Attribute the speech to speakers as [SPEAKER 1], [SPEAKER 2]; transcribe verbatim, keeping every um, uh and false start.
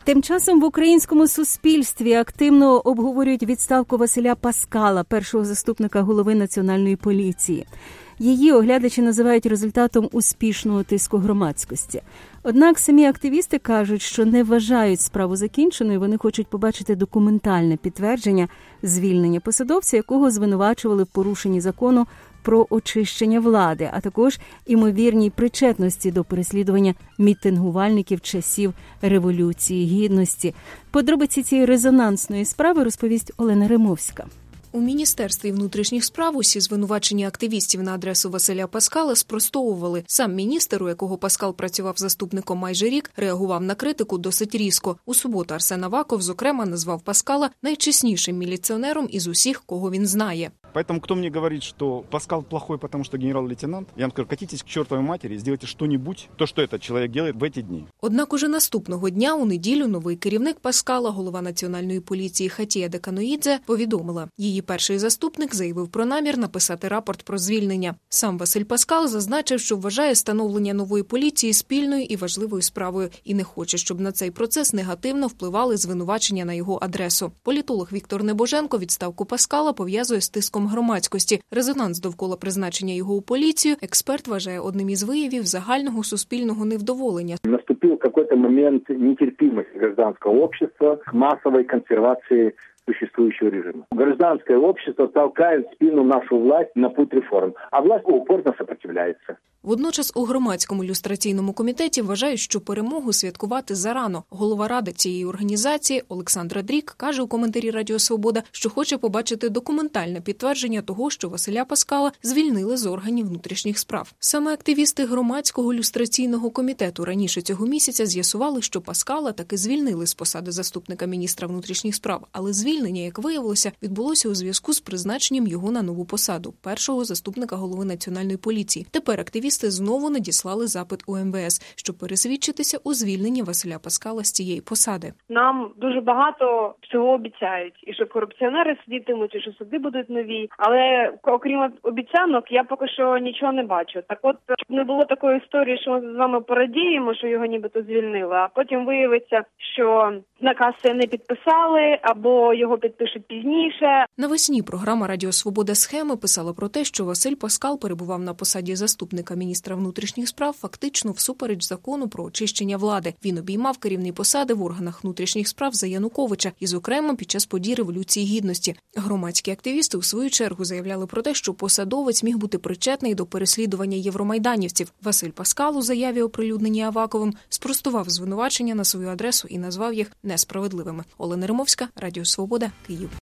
[SPEAKER 1] Тим часом в українському суспільстві активно обговорюють відставку Василя Паскала, першого заступника голови Національної поліції. Її оглядачі називають результатом успішного тиску громадськості. Однак самі активісти кажуть, що не вважають справу закінченою, вони хочуть побачити документальне підтвердження звільнення посадовця, якого звинувачували в порушенні закону про очищення влади, а також імовірній причетності до переслідування мітингувальників часів Революції Гідності. Подробиці цієї резонансної справи розповість Олена Римовська.
[SPEAKER 2] У Міністерстві внутрішніх справ усі звинувачення активістів на адресу Василя Паскала спростовували. Сам міністр, у якого Паскал працював заступником майже рік, реагував на критику досить різко. У суботу Арсен Аваков, зокрема, назвав Паскала найчеснішим міліціонером із усіх, кого він знає.
[SPEAKER 3] Поэтому кто мне говорит, что Паскал плохой, потому что генерал-лейтенант, я вам скажу, катитесь к чертовой матери и сделайте что-нибудь, то, что этот человек делает в эти дни.
[SPEAKER 2] Однак уже наступного дня, у неділю, новий керівник Паскала, голова Національної поліції Хатія Деканоїдзе, повідомила. Її перший заступник заявив про намір написати рапорт про звільнення. Сам Василь Паскал зазначив, що вважає становлення нової поліції спільною і важливою справою і не хоче, щоб на цей процес негативно впливали звинувачення на його адресу. Політолог Віктор Небоженко відставку Паскала пов'язує з тиском громадськості. Резонанс довкола призначення його у поліцію експерт вважає одним із виявів загального суспільного невдоволення.
[SPEAKER 4] Наступив якийсь момент нетерпимості громадянського общества к масовій консервації существующего режима. Гражданское общество толкает в спину нашу власть на путь реформ, а власть упорно сопротивляется.
[SPEAKER 2] Водночас у громадському люстраційному комітеті вважають, що перемогу святкувати зарано. Голова ради цієї організації Олександра Дрік каже у коментарі Радіо Свобода, що хоче побачити документальне підтвердження того, що Василя Паскала звільнили з органів внутрішніх справ. Саме активісти громадського люстраційного комітету раніше цього місяця з'ясували, що Паскала таки звільнили з посади заступника міністра внутрішніх справ, але звільнення, як виявилося, відбулося у зв'язку з призначенням його на нову посаду – першого заступника голови Національної поліції. Тепер активісти знову надіслали запит у ем ве ес, щоб пересвідчитися у звільненні Василя Паскала з цієї посади.
[SPEAKER 5] Нам дуже багато всього обіцяють. І що корупціонери сидітимуть, і що суди будуть нові. Але окрім обіцянок, я поки що нічого не бачу. Так от, щоб не було такої історії, що ми з вами порадіємо, що його нібито звільнили, а потім виявиться, що наказ не підписали, або його підпишуть пізніше.
[SPEAKER 2] Навесні програма «Радіо Свобода. Схеми» писала про те, що Василь Паскал перебував на посаді заступника міністра внутрішніх справ фактично всупереч закону про очищення влади. Він обіймав керівні посади в органах внутрішніх справ за Януковича і, зокрема, під час подій Революції Гідності. Громадські активісти у свою чергу заявляли про те, що посадовець міг бути причетний до переслідування євромайданівців. Василь Паскал у заяві, оприлюдненій Аваковим, спростував звинувачення на свою адресу і назвав їх несправедливими. Олена Римовська, Радіо Свобода, Київ.